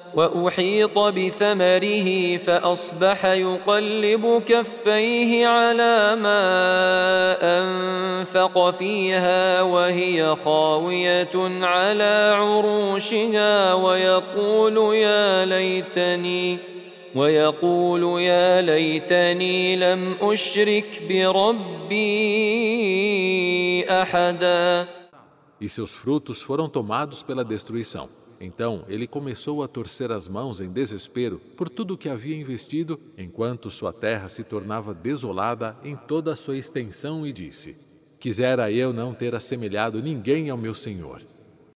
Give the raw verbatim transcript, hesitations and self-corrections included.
وأحيط بثمره فأصبح يقلب كفيه على ما أنفق فيها وهي خاوية على عروشها ويقول يا ليتني ويقول يا ليتني لم أشرك بربي أحدا. E seus frutos foram tomados pela destruição. Então ele começou a torcer as mãos em desespero por tudo o que havia investido, enquanto sua terra se tornava desolada em toda a sua extensão, e disse: Quisera eu não ter assemelhado ninguém ao meu Senhor.